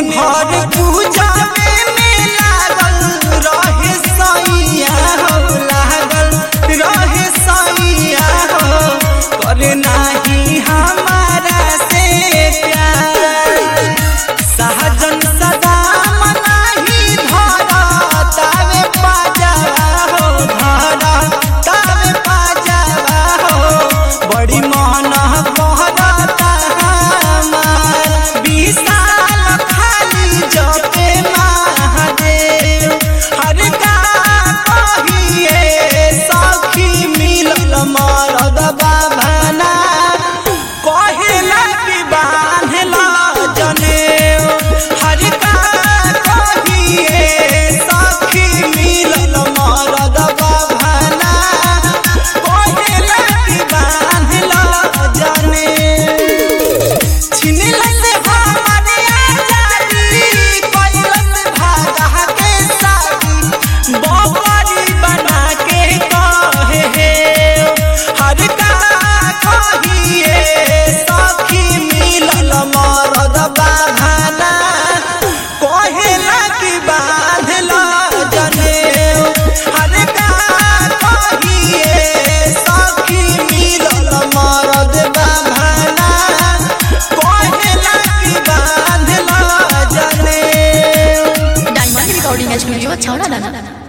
भर पूजा में लागल रहे सैया हो, लागल रहे सैया हो, करे नाही हमारा से प्यार। सहजन सदा मनाही धरा तावे पाजावा हो, धरा तावे पाजावा हो, बड़ी मन कहता हमार विशाल खाली जपे महादेव। हर का कहिए सखी मिलल मरद बाभाना, कहेला कि बांधला जनेऊ। हर का कहिए सखी मिलल मरद बाभाना, कहेला कि बांधला जनेऊ। छिनलस हमारे आजादी, कैलस भागा के शादी, बबरी बना के कहे हे। हर का कहिए सखी मिलल मरद बाभाना, कहेला कि बांधला जनेऊ। हर का कहिए सखी मिलल मरद बाभाना, कहेला कि बांधला जनेऊ। डायमंड रिकॉर्डिंग स्टूडियो छौड़ा।